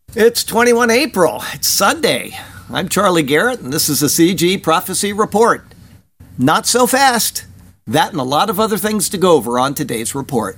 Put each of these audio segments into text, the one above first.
It's 21 April. It's Sunday. I'm Charlie Garrett, and this is the CG Prophecy Report. Not so fast. That and a lot of other things to go over on today's report.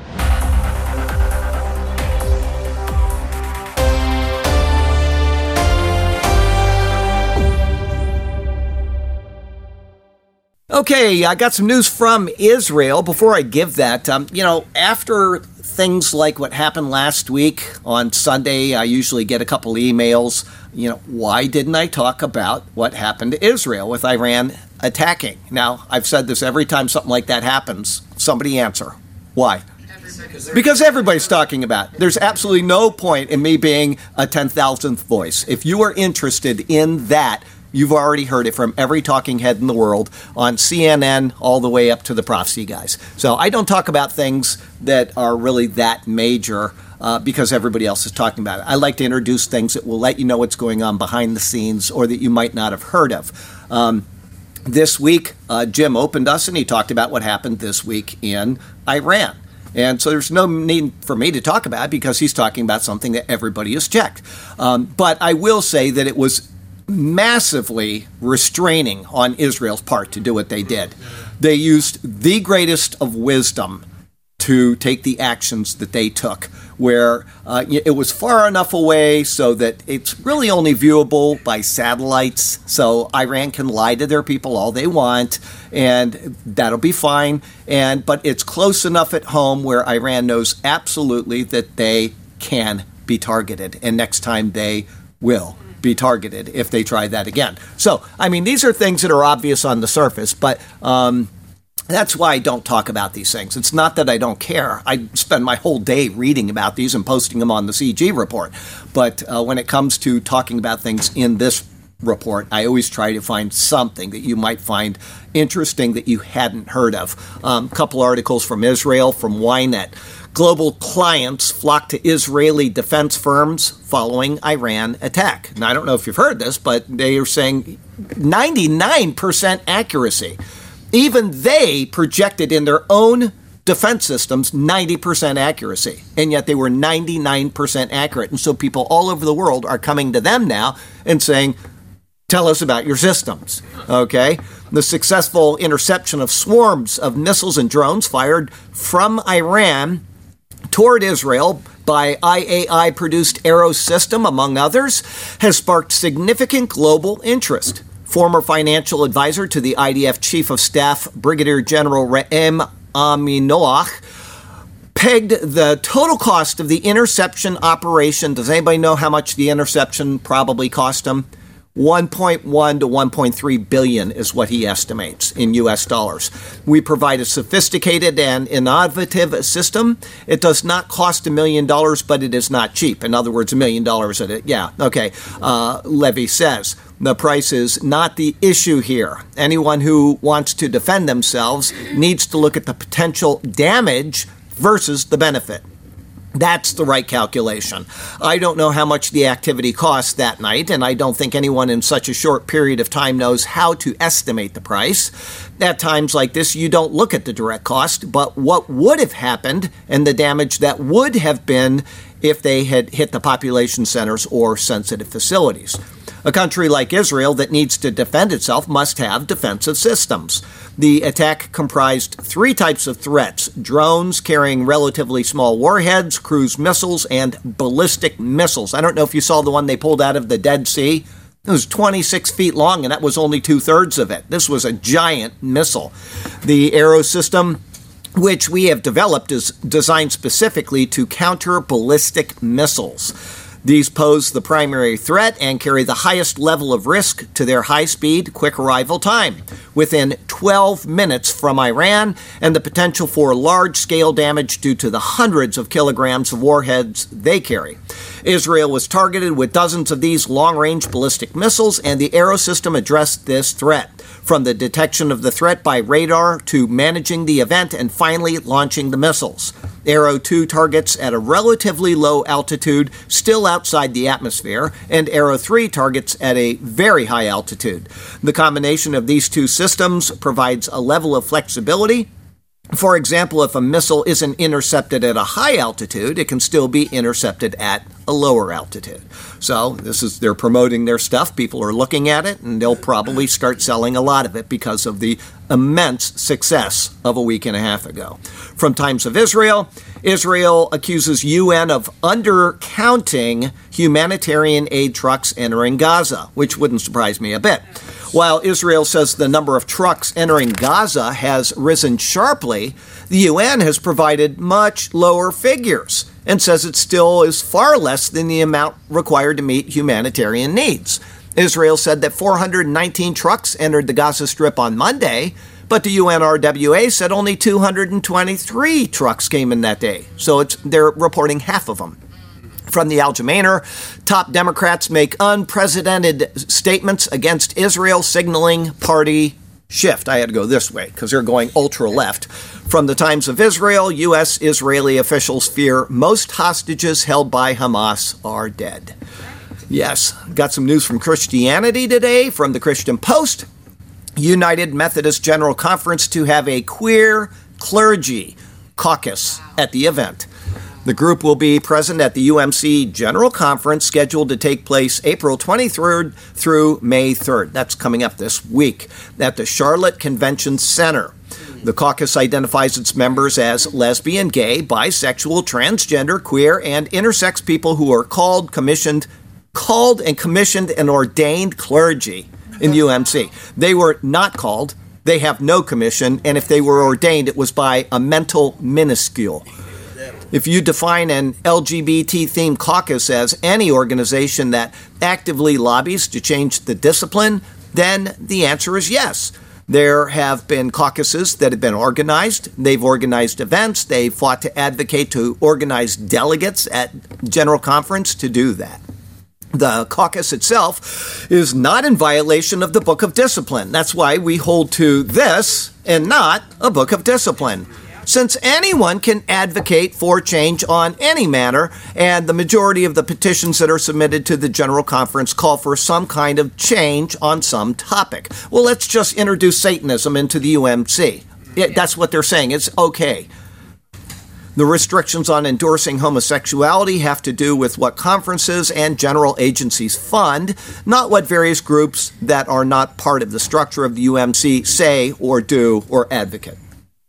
Okay, I got some news from Israel. Before I give that, after things like what happened last week on Sunday, I usually get a couple emails. Why didn't I talk about what happened to Israel with Iran attacking? Now, I've said this every time something like that happens. Somebody answer. Why? Because everybody's talking about it. There's absolutely no point in me being a 10,000th voice. If you are interested in that, you've already heard it from every talking head in the world on CNN all the way up to the prophecy guys. So I don't talk about things that are really that major because everybody else is talking about it. I like to introduce things that will let you know what's going on behind the scenes or that you might not have heard of. This week, Jim opened us and he talked about what happened this week in Iran. And so there's no need for me to talk about it because he's talking about something that everybody has checked. But I will say that it was massively restraining on Israel's part to do what they did. They used the greatest of wisdom to take the actions that they took, where it was far enough away so that it's really only viewable by satellites, so Iran can lie to their people all they want, and that'll be fine. But it's close enough at home where Iran knows absolutely that they can be targeted, and next time they will be targeted if they try that again. So, these are things that are obvious on the surface, but that's why I don't talk about these things. It's not that I don't care. I spend my whole day reading about these and posting them on the CG report. But when it comes to talking about things in this report, I always try to find something that you might find interesting that you hadn't heard of. A couple articles from Israel, from Ynet. Global clients flock to Israeli defense firms following Iran attack. Now, I don't know if you've heard this, but they are saying 99% accuracy. Even they projected in their own defense systems 90% accuracy, and yet they were 99% accurate. And so people all over the world are coming to them now and saying, tell us about your systems, okay? The successful interception of swarms of missiles and drones fired from Iran toward Israel by IAI-produced Arrow system, among others, has sparked significant global interest. Former financial advisor to the IDF Chief of Staff, Brigadier General Re'em Aminoach, pegged the total cost of the interception operation. Does anybody know how much the interception probably cost him? 1.1 to 1.3 billion is what he estimates in U.S. dollars. We provide a sophisticated and innovative system. It does not cost $1 million, but it is not cheap. In other words, $1 million at it. Yeah, okay. Levy says the price is not the issue here. Anyone who wants to defend themselves needs to look at the potential damage versus the benefit. That's the right calculation. I don't know how much the activity cost that night, and I don't think anyone in such a short period of time knows how to estimate the price. At times like this, you don't look at the direct cost, but what would have happened and the damage that would have been if they had hit the population centers or sensitive facilities. A country like Israel that needs to defend itself must have defensive systems. The attack comprised 3 types of threats: drones carrying relatively small warheads, cruise missiles, and ballistic missiles. I don't know if you saw the one they pulled out of the Dead Sea. It was 26 feet long, and that was only 2/3 of it. This was a giant missile. The Arrow system, which we have developed, is designed specifically to counter ballistic missiles. These pose the primary threat and carry the highest level of risk to their high-speed, quick arrival time, within 12 minutes from Iran, and the potential for large-scale damage due to the hundreds of kilograms of warheads they carry. Israel was targeted with dozens of these long-range ballistic missiles, and the Arrow system addressed this threat, from the detection of the threat by radar to managing the event and finally launching the missiles. Arrow 2 targets at a relatively low altitude, still outside the atmosphere, and Arrow 3 targets at a very high altitude. The combination of these two systems provides a level of flexibility. For example, if a missile isn't intercepted at a high altitude, it can still be intercepted at a lower altitude. So they're promoting their stuff. People are looking at it, and they'll probably start selling a lot of it because of the immense success of a week and a half ago. From Times of Israel, Israel accuses UN of undercounting humanitarian aid trucks entering Gaza, which wouldn't surprise me a bit. While Israel says the number of trucks entering Gaza has risen sharply, the UN has provided much lower figures and says it still is far less than the amount required to meet humanitarian needs. Israel said that 419 trucks entered the Gaza Strip on Monday, but the UNRWA said only 223 trucks came in that day. So they're reporting half of them. From the Al-Jamainer, top Democrats make unprecedented statements against Israel, signaling party shift. I had to go this way because they're going ultra-left. From the Times of Israel, U.S. Israeli officials fear most hostages held by Hamas are dead. Yes, got some news from Christianity today from the Christian Post. United Methodist General Conference to have a queer clergy caucus at the event. The group will be present at the UMC General Conference scheduled to take place April 23rd through May 3rd. That's coming up this week at the Charlotte Convention Center. The caucus identifies its members as lesbian, gay, bisexual, transgender, queer, and intersex people who are called and commissioned and ordained clergy in UMC. They were not called, they have no commission, and if they were ordained, it was by a mental minuscule. If you define an LGBT-themed caucus as any organization that actively lobbies to change the discipline, then the answer is yes. There have been caucuses that have been organized. They've organized events. They've fought to advocate to organize delegates at General Conference to do that. The caucus itself is not in violation of the Book of Discipline. That's why we hold to this and not a Book of Discipline. Since anyone can advocate for change on any matter, and the majority of the petitions that are submitted to the General Conference call for some kind of change on some topic. Well, let's just introduce Satanism into the UMC. That's what they're saying. It's okay. The restrictions on endorsing homosexuality have to do with what conferences and general agencies fund, not what various groups that are not part of the structure of the UMC say or do or advocate.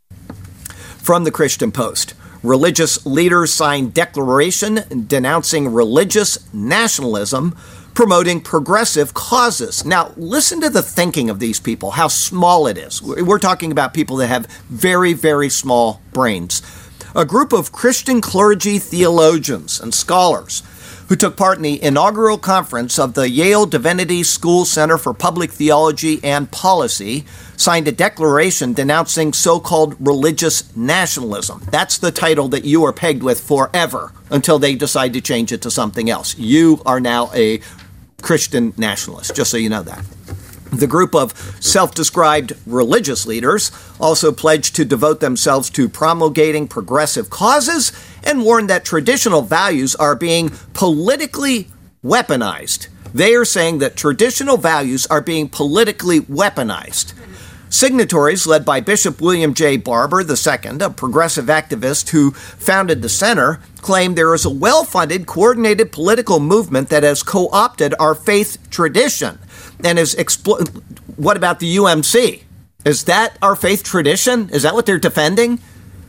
From the Christian Post, religious leaders signed declaration denouncing religious nationalism, promoting progressive causes. Now, listen to the thinking of these people, how small it is. We're talking about people that have very, very small brains. A group of Christian clergy theologians and scholars who took part in the inaugural conference of the Yale Divinity School Center for Public Theology and Policy signed a declaration denouncing so-called religious nationalism. That's the title that you are pegged with forever until they decide to change it to something else. You are now a Christian nationalist, just so you know that. The group of self-described religious leaders also pledged to devote themselves to promulgating progressive causes and warned that traditional values are being politically weaponized. They are saying that traditional values are being politically weaponized. Signatories, led by Bishop William J. Barber II, a progressive activist who founded the center, claim there is a well-funded, coordinated political movement that has co-opted our faith tradition and is What about the UMC? Is that our faith tradition? Is that what they're defending?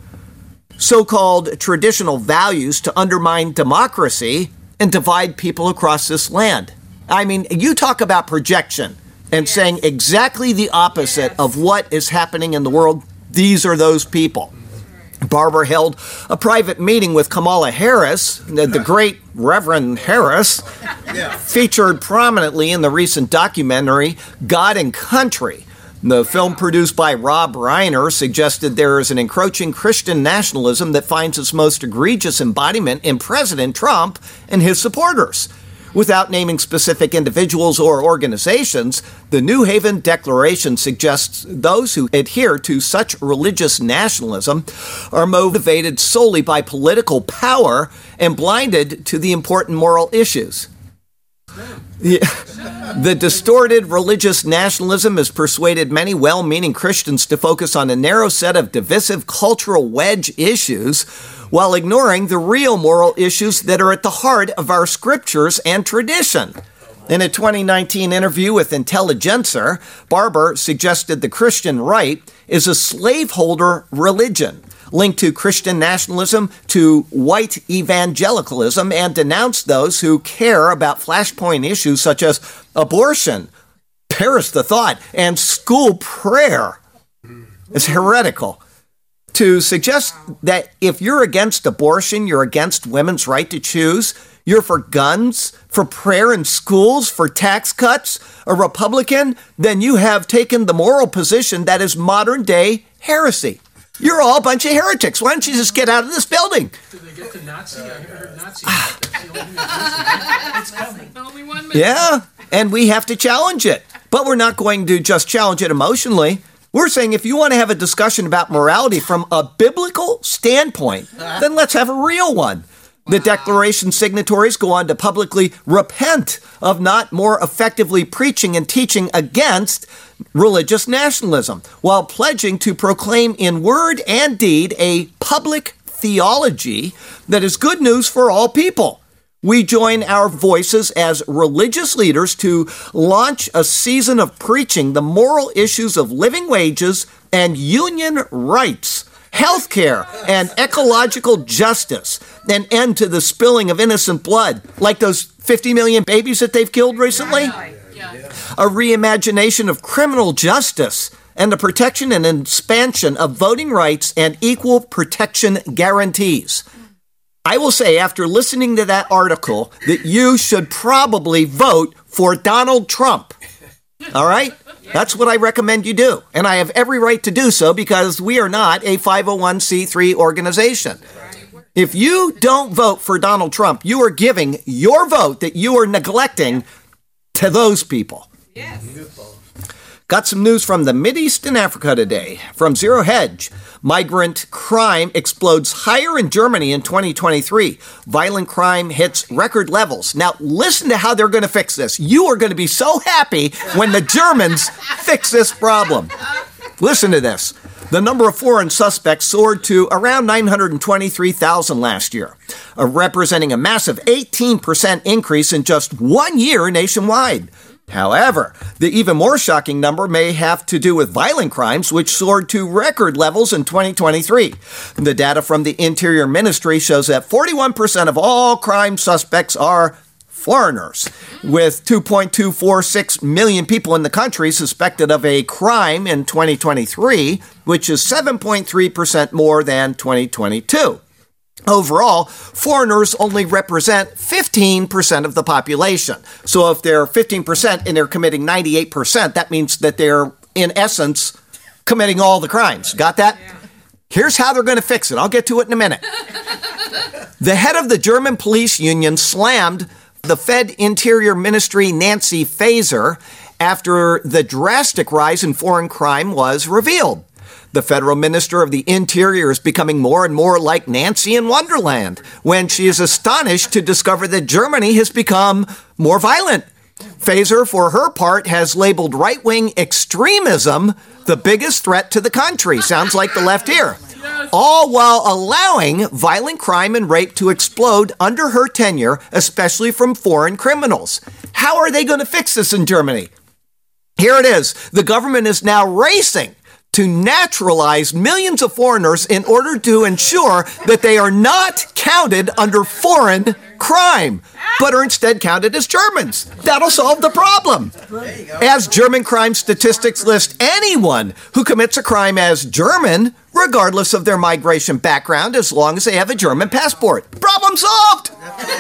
So-called traditional values to undermine democracy and divide people across this land. I mean, you talk about projection and saying exactly the opposite of what is happening in the world. These are those people. Barber held a private meeting with Kamala Harris, the great Reverend Harris, featured prominently in the recent documentary God and Country. The film, produced by Rob Reiner, suggested there is an encroaching Christian nationalism that finds its most egregious embodiment in President Trump and his supporters. Without naming specific individuals or organizations, the New Haven Declaration suggests those who adhere to such religious nationalism are motivated solely by political power and blinded to the important moral issues. The distorted religious nationalism has persuaded many well-meaning Christians to focus on a narrow set of divisive cultural wedge issues while ignoring the real moral issues that are at the heart of our scriptures and tradition. In a 2019 interview with Intelligencer, Barber suggested the Christian right is a slaveholder religion linked to Christian nationalism, to white evangelicalism, and denounced those who care about flashpoint issues such as abortion, perish the thought, and school prayer. It's heretical. To suggest that if you're against abortion, you're against women's right to choose, you're for guns, for prayer in schools, for tax cuts, a Republican, then you have taken the moral position that is modern day heresy. You're all a bunch of heretics. Why don't you just get out of this building? Did they get to Nazi? I haven't heard Nazi. It's coming. Only 1 minute. Yeah, and we have to challenge it. But we're not going to just challenge it emotionally. We're saying if you want to have a discussion about morality from a biblical standpoint, then let's have a real one. The Declaration signatories go on to publicly repent of not more effectively preaching and teaching against religious nationalism, while pledging to proclaim in word and deed a public theology that is good news for all people. We join our voices as religious leaders to launch a season of preaching the moral issues of living wages and union rights, healthcare, and ecological justice, an end to the spilling of innocent blood, like those 50 million babies that they've killed recently, a reimagination of criminal justice, and the protection and expansion of voting rights and equal protection guarantees. I will say, after listening to that article, that you should probably vote for Donald Trump. All right? That's what I recommend you do. And I have every right to do so because we are not a 501c3 organization. If you don't vote for Donald Trump, you are giving your vote that you are neglecting to those people. Yes. Got some news from the Mideast and Africa today. From Zero Hedge, migrant crime explodes higher in Germany in 2023. Violent crime hits record levels. Now, listen to how they're going to fix this. You are going to be so happy when the Germans fix this problem. Listen to this. The number of foreign suspects soared to around 923,000 last year, representing a massive 18% increase in just 1 year nationwide. However, the even more shocking number may have to do with violent crimes, which soared to record levels in 2023. The data from the Interior Ministry shows that 41% of all crime suspects are foreigners, with 2.246 million people in the country suspected of a crime in 2023, which is 7.3% more than 2022. Overall, foreigners only represent 15% of the population. So if they're 15% and they're committing 98%, that means that they're, in essence, committing all the crimes. Got that? Yeah. Here's how they're going to fix it. I'll get to it in a minute. The head of the German police union slammed the Fed Interior Ministry Nancy Faeser after the drastic rise in foreign crime was revealed. The federal minister of the Interior is becoming more and more like Nancy in Wonderland when she is astonished to discover that Germany has become more violent. Faeser, for her part, has labeled right-wing extremism the biggest threat to the country. Sounds like the left here. All while allowing violent crime and rape to explode under her tenure, especially from foreign criminals. How are they going to fix this in Germany? Here it is. The government is now racing to naturalize millions of foreigners in order to ensure that they are not counted under foreign crime, but are instead counted as Germans. That'll solve the problem. As German crime statistics list anyone who commits a crime as German, regardless of their migration background, as long as they have a German passport. Problem solved!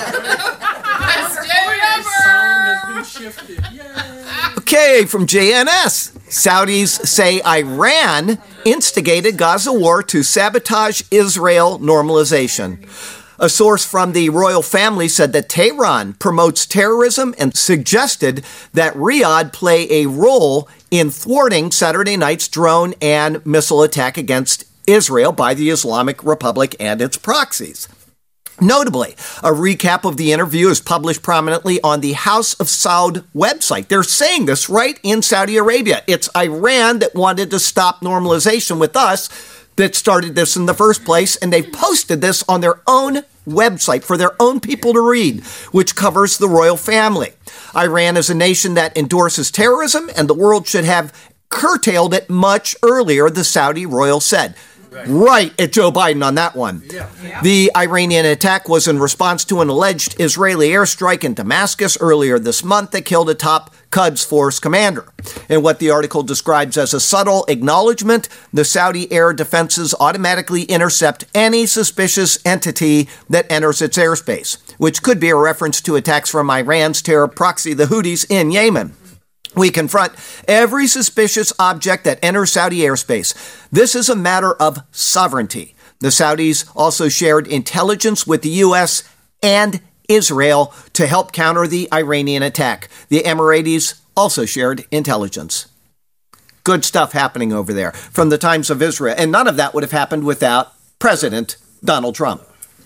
Okay, from JNS. Saudis say Iran instigated Gaza war to sabotage Israel normalization. A source from the royal family said that Tehran promotes terrorism and suggested that Riyadh play a role in thwarting Saturday night's drone and missile attack against Israel by the Islamic Republic and its proxies. Notably, a recap of the interview is published prominently on the House of Saud website. They're saying this right in Saudi Arabia. It's Iran that wanted to stop normalization with us that started this in the first place, and they've posted this on their own website for their own people to read, which covers the royal family. Iran is a nation that endorses terrorism, and the world should have curtailed it much earlier, the Saudi royal said. Right at Joe Biden on that one. Yeah. The Iranian attack was in response to an alleged Israeli airstrike in Damascus earlier this month that killed a top Quds Force commander. In what the article describes as a subtle acknowledgement, the Saudi air defenses automatically intercept any suspicious entity that enters its airspace, which could be a reference to attacks from Iran's terror proxy, the Houthis, in Yemen. We confront every suspicious object that enters Saudi airspace. This is a matter of sovereignty. The Saudis also shared intelligence with the U.S. and Israel to help counter the Iranian attack. The Emiratis also shared intelligence. Good stuff happening over there from the Times of Israel. And none of that would have happened without President Donald Trump.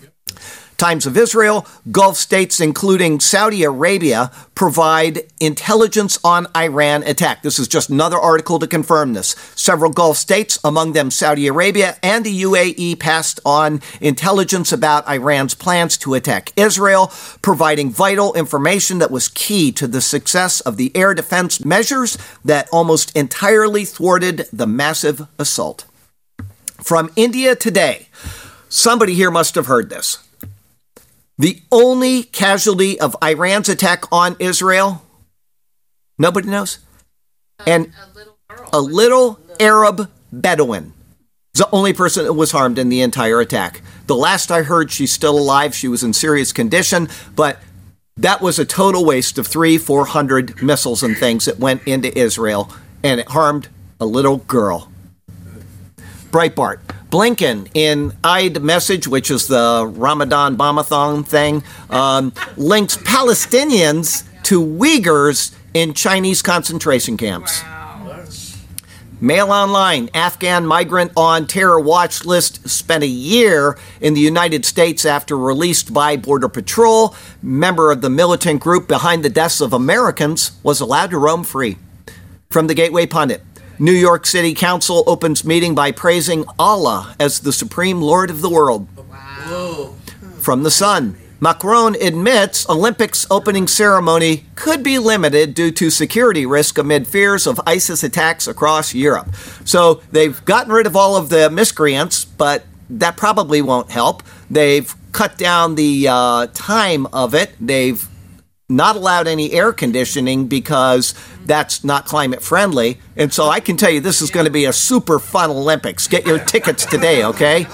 Times of Israel, Gulf states, including Saudi Arabia, provide intelligence on Iran attack. This is just another article to confirm this. Several Gulf states, among them Saudi Arabia and the UAE, passed on intelligence about Iran's plans to attack Israel, providing vital information that was key to the success of the air defense measures that almost entirely thwarted the massive assault. From India Today, somebody here must have heard this. The only casualty of Iran's attack on Israel, nobody knows? And a little Arab Bedouin. The only person that was harmed in the entire attack. The last I heard, she's still alive. She was in serious condition, but that was a total waste of 400 missiles and things that went into Israel, and it harmed a little girl. Breitbart. Blinken, in Eid Message, which is the Ramadan Bombathon thing, links Palestinians to Uyghurs in Chinese concentration camps. Wow. Mail Online, Afghan migrant on terror watch list, spent a year in the United States after released by Border Patrol. Member of the militant group behind the deaths of Americans, was allowed to roam free. From the Gateway Pundit. New York City Council opens meeting by praising Allah as the Supreme Lord of the world. Wow. From The Sun, Macron admits Olympics opening ceremony could be limited due to security risk amid fears of ISIS attacks across Europe. So they've gotten rid of all of the miscreants, but that probably won't help. They've cut down the time of it. They've not allowed any air conditioning because that's not climate friendly. And so I can tell you this is going to be a super fun Olympics. Get your tickets today, okay?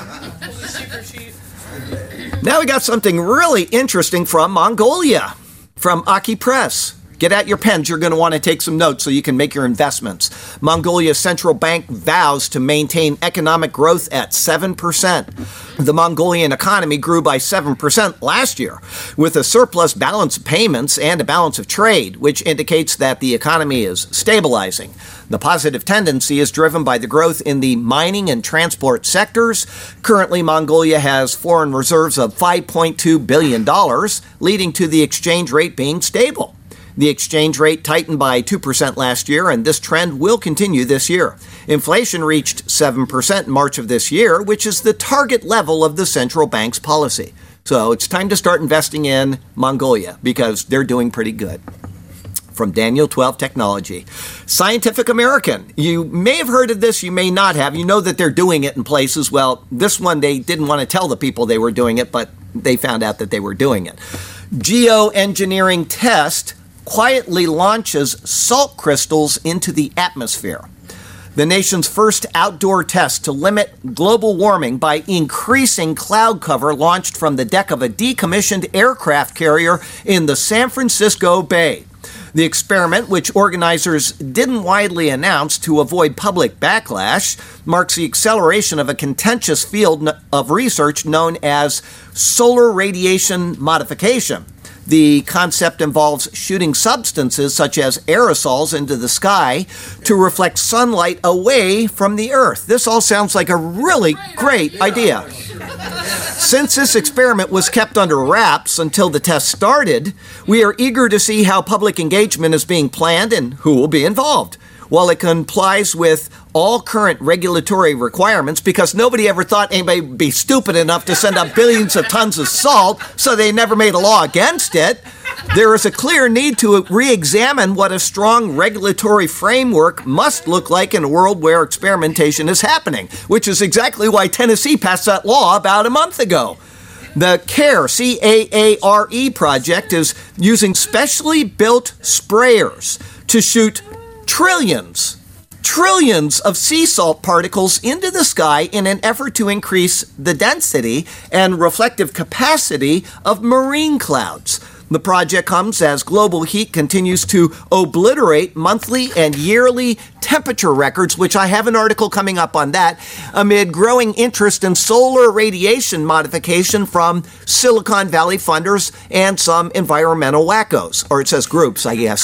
Now we got something really interesting from Mongolia, from Aki Press. Get out your pens. You're going to want to take some notes so you can make your investments. Mongolia's central bank vows to maintain economic growth at 7%. The Mongolian economy grew by 7% last year, with a surplus balance of payments and a balance of trade, which indicates that the economy is stabilizing. The positive tendency is driven by the growth in the mining and transport sectors. Currently, Mongolia has foreign reserves of $5.2 billion, leading to the exchange rate being stable. The exchange rate tightened by 2% last year, and this trend will continue this year. Inflation reached 7% in March of this year, which is the target level of the central bank's policy. So it's time to start investing in Mongolia because they're doing pretty good. From Daniel 12 Technology. Scientific American. You may have heard of this, you may not have. You know that they're doing it in places. Well, this one they didn't want to tell the people they were doing it, but they found out that they were doing it. Geoengineering test quietly launches salt crystals into the atmosphere. The nation's first outdoor test to limit global warming by increasing cloud cover launched from the deck of a decommissioned aircraft carrier in the San Francisco Bay. The experiment, which organizers didn't widely announce to avoid public backlash, marks the acceleration of a contentious field of research known as solar radiation modification. The concept involves shooting substances such as aerosols into the sky to reflect sunlight away from the Earth. This all sounds like a really great idea. Since this experiment was kept under wraps until the test started, we are eager to see how public engagement is being planned and who will be involved. while it complies with all current regulatory requirements, because nobody ever thought anybody would be stupid enough to send up billions of tons of salt, so they never made a law against it. There is a clear need to re-examine what a strong regulatory framework must look like in a world where experimentation is happening, which is exactly why Tennessee passed that law about a month ago. The CARE, C-A-A-R-E project is using specially built sprayers to shoot trillions of sea salt particles into the sky in an effort to increase the density and reflective capacity of marine clouds. The project comes as global heat continues to obliterate monthly and yearly temperature records, which I have an article coming up on that, amid growing interest in solar radiation modification from Silicon Valley funders and some environmental wackos, or it says groups, I guess.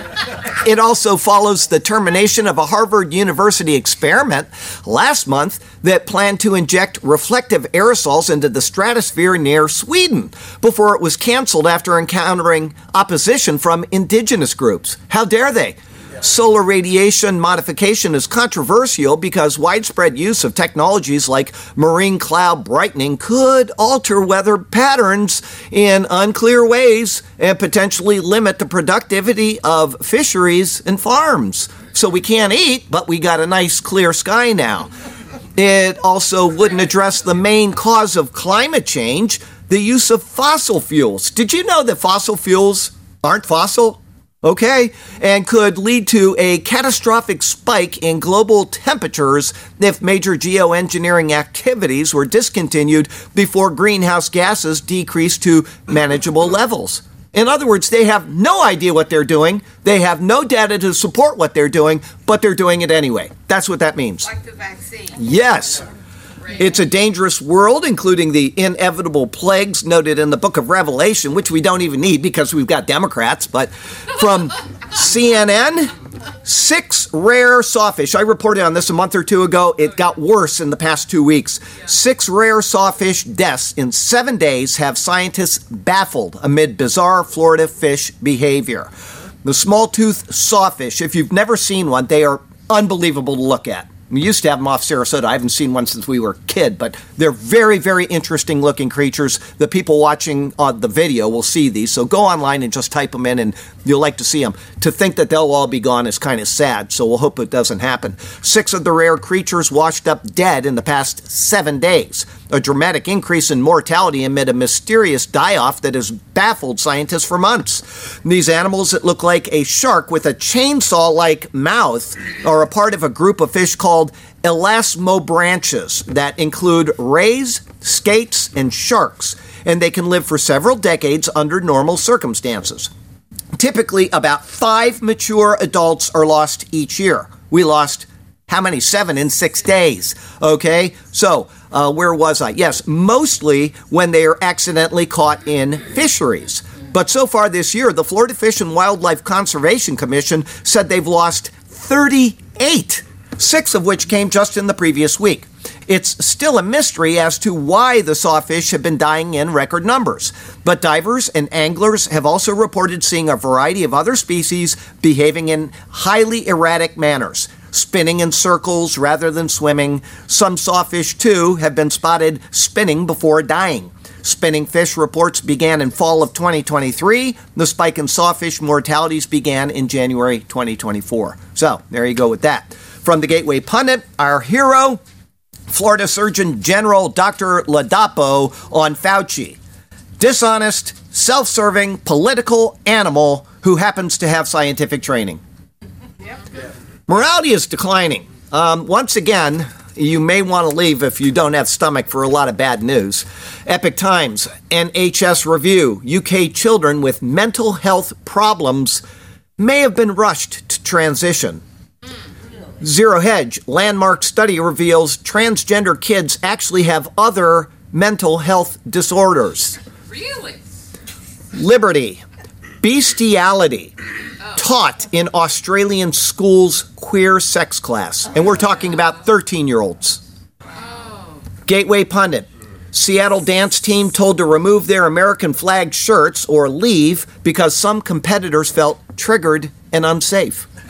It also follows the termination of a Harvard University experiment last month that planned to inject reflective aerosols into the stratosphere near Sweden before it was canceled after encountering opposition from indigenous groups. How dare they? Solar radiation modification is controversial because widespread use of technologies like marine cloud brightening could alter weather patterns in unclear ways and potentially limit the productivity of fisheries and farms. So we can't eat, but we got a nice clear sky now. It also wouldn't address the main cause of climate change, the use of fossil fuels. Did you know that fossil fuels aren't fossil? Okay, and could lead to a catastrophic spike in global temperatures if major geoengineering activities were discontinued before greenhouse gases decreased to manageable levels. In other words, they have no idea what they're doing. They have no data to support what they're doing, but they're doing it anyway. That's what that means. Like the vaccine. Yes. It's a dangerous world, including the inevitable plagues noted in the book of Revelation, which we don't even need because we've got Democrats. But from CNN, 6 rare sawfish. I reported on this a month or two ago. It got worse in the past 2 weeks. 6 rare sawfish deaths in 7 days have scientists baffled amid bizarre Florida fish behavior. The small-toothed sawfish, if you've never seen one, they are unbelievable to look at. We used to have them off Sarasota. I haven't seen one since we were a kid, but they're very, very interesting looking creatures. The people watching the video will see these, so go online and just type them in and you'll like to see them. To think that they'll all be gone is kind of sad, so we'll hope it doesn't happen. 6 of the rare creatures washed up dead in the past 7 days. A dramatic increase in mortality amid a mysterious die-off that has baffled scientists for months. These animals that look like a shark with a chainsaw-like mouth are a part of a group of fish called elasmobranchs that include rays, skates, and sharks, and they can live for several decades under normal circumstances. Typically, about 5 mature adults are lost each year. We lost how many? 7 in 6 days. Okay, so where was I? Yes, mostly when they are accidentally caught in fisheries. But so far this year, the Florida Fish and Wildlife Conservation Commission said they've lost 38, 6 of which came just in the previous week. It's still a mystery as to why the sawfish have been dying in record numbers. But divers and anglers have also reported seeing a variety of other species behaving in highly erratic manners, spinning in circles rather than swimming. Some sawfish, too, have been spotted spinning before dying. Spinning fish reports began in fall of 2023. The spike in sawfish mortalities began in January 2024. So, there you go with that. From the Gateway Pundit, our hero, Florida Surgeon General Dr. Ladapo on Fauci. Dishonest, self-serving, political animal who happens to have scientific training. Morality is declining. Once again, you may want to leave if you don't have stomach for a lot of bad news. Epic Times, NHS Review, UK children with mental health problems may have been rushed to transition. Zero Hedge, landmark study reveals transgender kids actually have other mental health disorders. Really? Liberty, bestiality taught in Australian schools' queer sex class. And we're talking about 13-year-olds. Gateway Pundit, Seattle dance team told to remove their American flag shirts or leave because some competitors felt triggered and unsafe.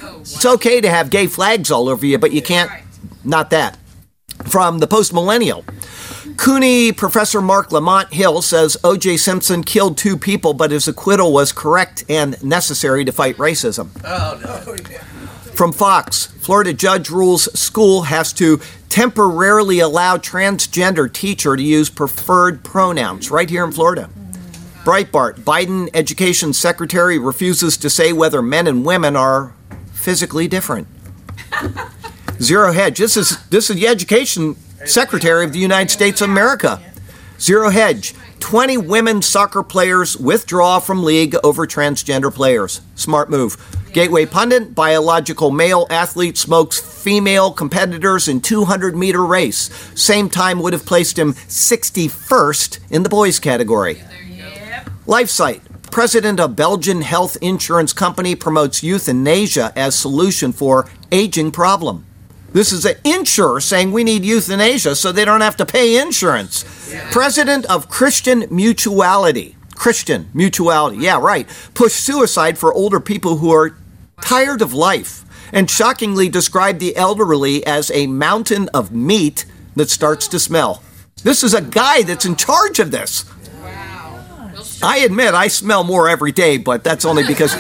It's okay to have gay flags all over you, but you can't, not that. From the Post-Millennial. CUNY professor Mark Lamont Hill says O.J. Simpson killed 2 people, but his acquittal was correct and necessary to fight racism. Oh, no. From Fox, Florida judge rules school has to temporarily allow transgender teacher to use preferred pronouns right here in Florida. Breitbart, Biden education secretary refuses to say whether men and women are physically different. Zero Hedge, this is the education secretary of the United States of America. Zero Hedge, 20 women soccer players withdraw from league over transgender players. Smart move. Gateway Pundit, biological male athlete smokes female competitors in 200-meter race. Same time would have placed him 61st in the boys category. LifeSite, president of Belgian health insurance company promotes euthanasia as solution for aging problem. This is an insurer saying we need euthanasia so they don't have to pay insurance. Yeah. President of Christian Mutuality, yeah, right, push suicide for older people who are tired of life and shockingly described the elderly as a mountain of meat that starts to smell. This is a guy that's in charge of this. Wow. I admit I smell more every day, but that's only because...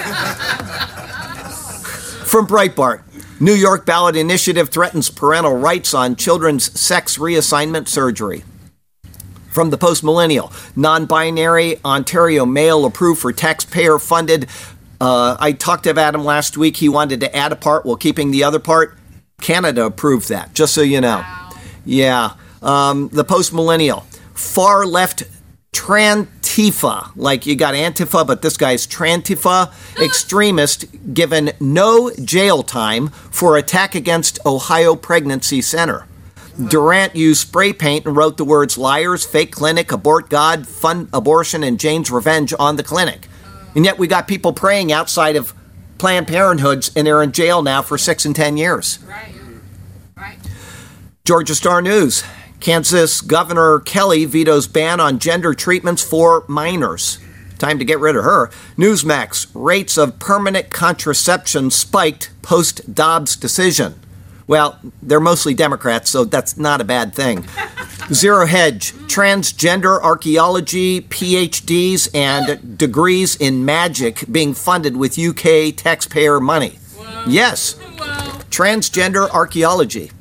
From Breitbart, New York ballot initiative threatens parental rights on children's sex reassignment surgery. From the Post-Millennial, non-binary Ontario male approved for taxpayer-funded. I talked to Adam last week. He wanted to add a part while keeping the other part. Canada approved that, just so you know. Wow. Yeah. The Post-Millennial, far-left Trantifa, like you got Antifa, but this guy's Trantifa, extremist given no jail time for attack against Ohio Pregnancy Center. Durant used spray paint and wrote the words liars, fake clinic, abort God, fund abortion, and Jane's revenge on the clinic. And yet we got people praying outside of Planned Parenthoods, and they're in jail now for 6 and 10 years. Right. Georgia Star News. Kansas Governor Kelly vetoes ban on gender treatments for minors. Time to get rid of her. Newsmax, rates of permanent contraception spiked post-Dobbs decision. Well, they're mostly Democrats, so that's not a bad thing. Zero Hedge, transgender archaeology, PhDs, and degrees in magic being funded with UK taxpayer money. Whoa. Yes, whoa. Transgender archaeology.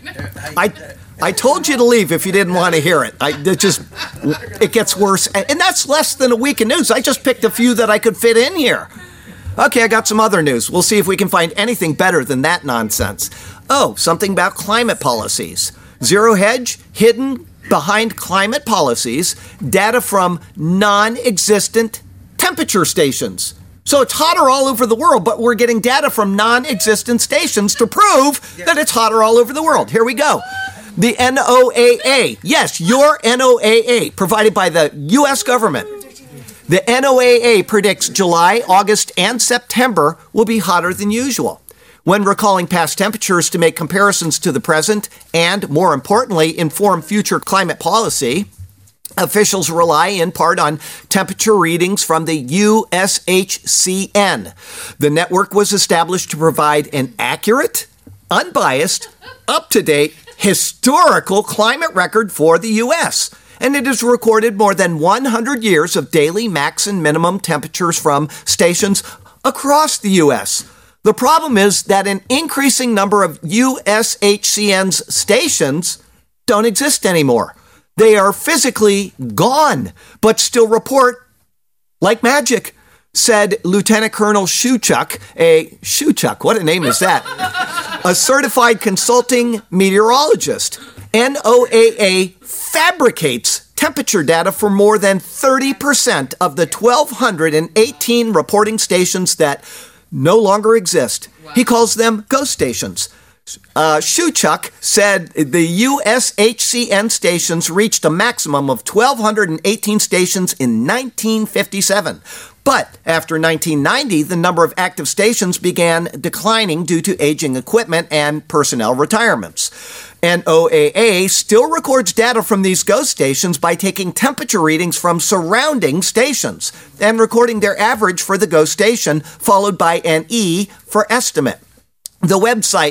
I told you to leave if you didn't want to hear it. It gets worse. And that's less than a week of news. I just picked a few that I could fit in here. Okay, I got some other news. We'll see if we can find anything better than that nonsense. Oh, something about climate policies. Zero Hedge, hidden behind climate policies, data from non-existent temperature stations. So it's hotter all over the world, but we're getting data from non-existent stations to prove that it's hotter all over the world. Here we go. The NOAA, yes, your NOAA, provided by the U.S. government. The NOAA predicts July, August, and September will be hotter than usual. When recalling past temperatures to make comparisons to the present and, more importantly, inform future climate policy, officials rely in part on temperature readings from the USHCN. The network was established to provide an accurate, unbiased, up-to-date, historical climate record for the U.S., and it has recorded more than 100 years of daily max and minimum temperatures from stations across the U.S. The problem is that an increasing number of USHCN's stations don't exist anymore. They are physically gone, but still report like magic, said Lieutenant Colonel Shuchuk, what a name is that? A certified consulting meteorologist. NOAA fabricates temperature data for more than 30% of the 1,218 reporting stations that no longer exist. Wow. He calls them ghost stations. Shuchuk said the USHCN stations reached a maximum of 1,218 stations in 1957. But after 1990, the number of active stations began declining due to aging equipment and personnel retirements. NOAA still records data from these ghost stations by taking temperature readings from surrounding stations and recording their average for the ghost station, followed by an E for estimate. The website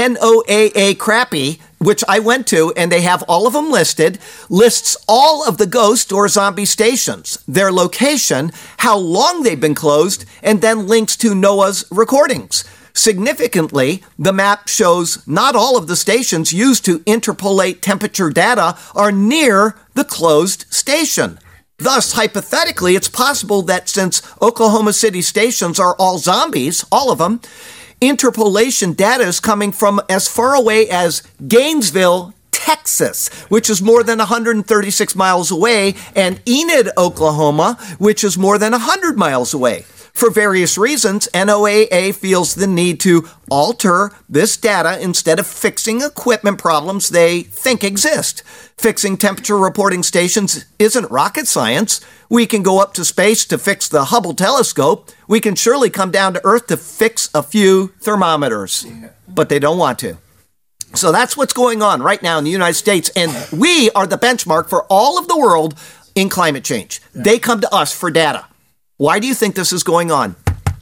NOAA Crappy, which I went to, and they have all of them listed, lists all of the ghost or zombie stations, their location, how long they've been closed, and then links to NOAA's recordings. Significantly, the map shows not all of the stations used to interpolate temperature data are near the closed station. Thus, hypothetically, it's possible that since Oklahoma City stations are all zombies, all of them, interpolation data is coming from as far away as Gainesville, Texas, which is more than 136 miles away, and Enid, Oklahoma, which is more than 100 miles away. For various reasons, NOAA feels the need to alter this data instead of fixing equipment problems they think exist. Fixing temperature reporting stations isn't rocket science. We can go up to space to fix the Hubble telescope. We can surely come down to Earth to fix a few thermometers, but they don't want to. So that's what's going on right now in the United States, and we are the benchmark for all of the world in climate change. They come to us for data. Why do you think this is going on?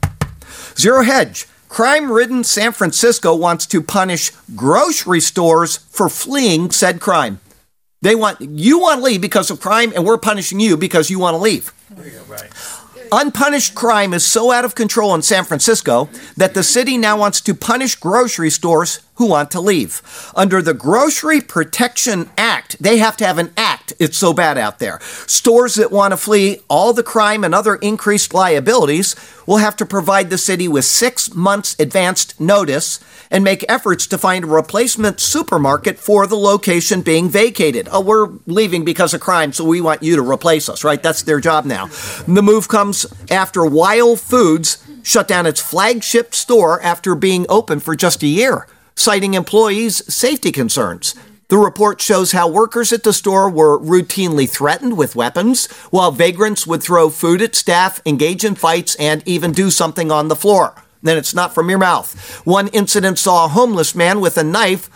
Zero Hedge. Crime-ridden San Francisco wants to punish grocery stores for fleeing said crime. You want to leave because of crime, and we're punishing you because you want to leave. Right. Unpunished crime is so out of control in San Francisco that the city now wants to punish grocery stores who want to leave. Under the Grocery Protection Act, they have to have an act. It's so bad out there. Stores that want to flee all the crime and other increased liabilities will have to provide the city with 6 months advanced notice and make efforts to find a replacement supermarket for the location being vacated. Oh, we're leaving because of crime, so we want you to replace us, right? That's their job now. The move comes after Wild Foods shut down its flagship store after being open for just a year, citing employees' safety concerns. The report shows how workers at the store were routinely threatened with weapons, while vagrants would throw food at staff, engage in fights, and even do something on the floor. Then it's not from your mouth. One incident saw a homeless man with a knife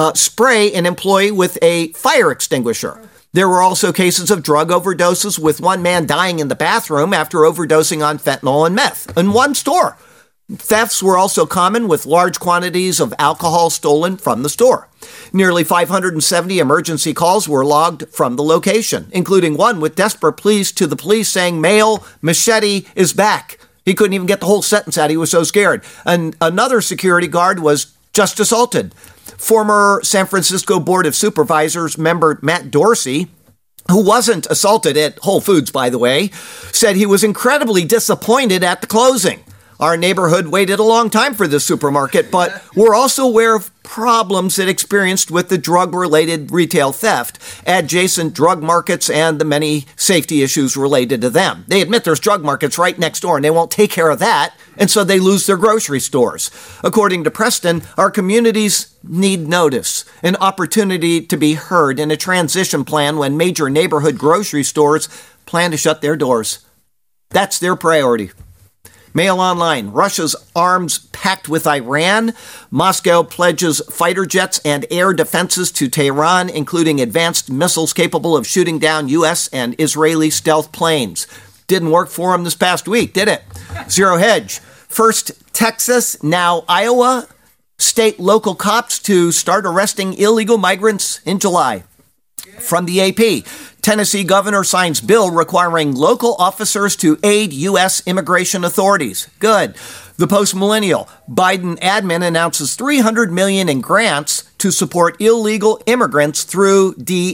spray an employee with a fire extinguisher. There were also cases of drug overdoses, with one man dying in the bathroom after overdosing on fentanyl and meth in one store. Thefts were also common, with large quantities of alcohol stolen from the store. Nearly 570 emergency calls were logged from the location, including one with desperate pleas to the police saying male Machete is back. He couldn't even get the whole sentence out. He was so scared. And another security guard was just assaulted. Former San Francisco Board of Supervisors member Matt Dorsey, who wasn't assaulted at Whole Foods, by the way, said he was incredibly disappointed at the closing. Our neighborhood waited a long time for this supermarket, but we're also aware of problems it experienced with the drug-related retail theft, adjacent drug markets, and the many safety issues related to them. They admit there's drug markets right next door, and they won't take care of that, and so they lose their grocery stores. According to Preston, our communities need notice, an opportunity to be heard, and a transition plan when major neighborhood grocery stores plan to shut their doors. That's their priority. Mail Online, Russia's arms pact with Iran. Moscow pledges fighter jets and air defenses to Tehran, including advanced missiles capable of shooting down U.S. and Israeli stealth planes. Didn't work for them this past week, did it? Zero Hedge. First Texas, now Iowa. State local cops to start arresting illegal migrants in July. From the AP, Tennessee governor signs bill requiring local officers to aid U.S. immigration authorities. Good. The Post-Millennial, Biden admin announces $300 million in grants to support illegal immigrants through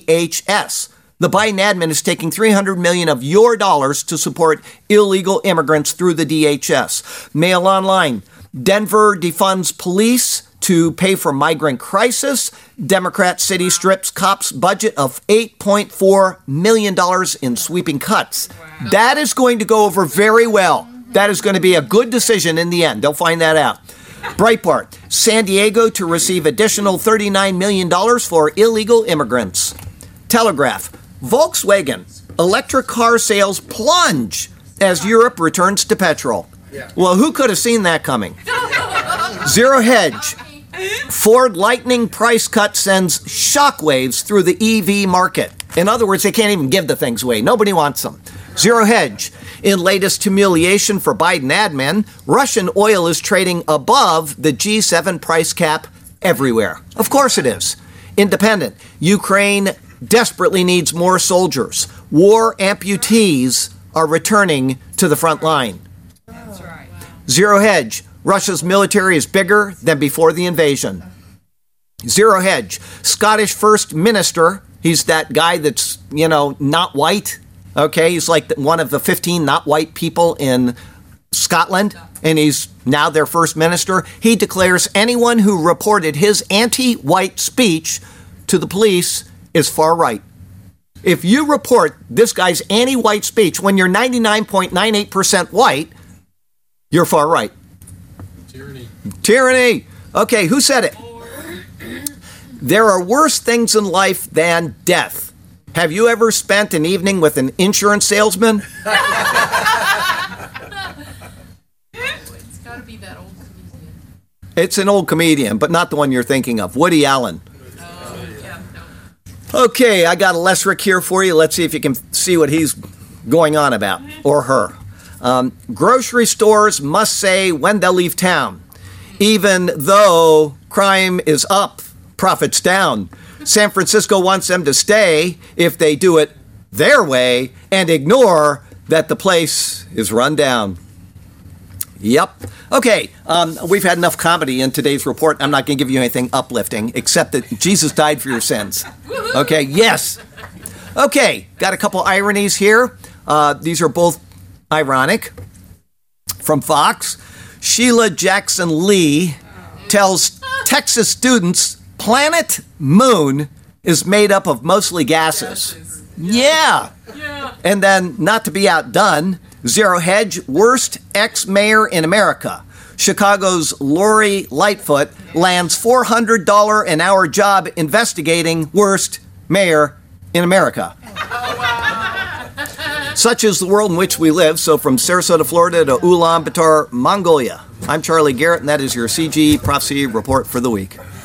DHS. The Biden admin is taking $300 million of your dollars to support illegal immigrants through the DHS. Mail Online, Denver defunds police to pay for migrant crisis. Democrat city strips cops' budget of $8.4 million in sweeping cuts. Wow. That is going to go over very well. That is going to be a good decision in the end. They'll find that out. Breitbart, San Diego to receive additional $39 million for illegal immigrants. Telegraph, Volkswagen, electric car sales plunge as Europe returns to petrol. Well, who could have seen that coming? Zero Hedge, Ford Lightning price cut sends shockwaves through the EV market. In other words, they can't even give the things away. Nobody wants them. Zero Hedge, In latest humiliation for Biden admin, Russian oil is trading above the G7 price cap everywhere. Of course it is. Independent. Ukraine desperately needs more soldiers. War amputees are returning to the front line. That's right. Zero Hedge. Russia's military is bigger than before the invasion. Zero Hedge. Scottish First Minister. He's that guy that's, not white. Okay, he's like one of the 15 not white people in Scotland, and he's now their first minister. He declares anyone who reported his anti-white speech to the police is far right. If you report this guy's anti-white speech when you're 99.98% white, you're far right. Tyranny. Okay, who said it? There are worse things in life than death. Have you ever spent an evening with an insurance salesman? It's got to be that old comedian. It's an old comedian, but not the one you're thinking of. Woody Allen. Oh, yeah, no. Okay, I got a Lesrick here for you. Let's see if you can see what he's going on about, or her. Grocery stores must say when they'll leave town. Even though crime is up, profits down. San Francisco wants them to stay if they do it their way and ignore that the place is run down. Yep. Okay, we've had enough comedy in today's report. I'm not going to give you anything uplifting, except that Jesus died for your sins. Okay, yes. Okay, got a couple ironies here. These are both ironic. From Fox, Sheila Jackson Lee tells Texas students planet Moon is made up of mostly gases. Yeah. And then, not to be outdone, Zero Hedge, worst ex-mayor in America. Chicago's Lori Lightfoot lands $400 an hour job investigating worst mayor in America. Such is the world in which we live. So from Sarasota, Florida to Ulaanbaatar, Mongolia, I'm Charlie Garrett, and that is your CG Prophecy Report for the week.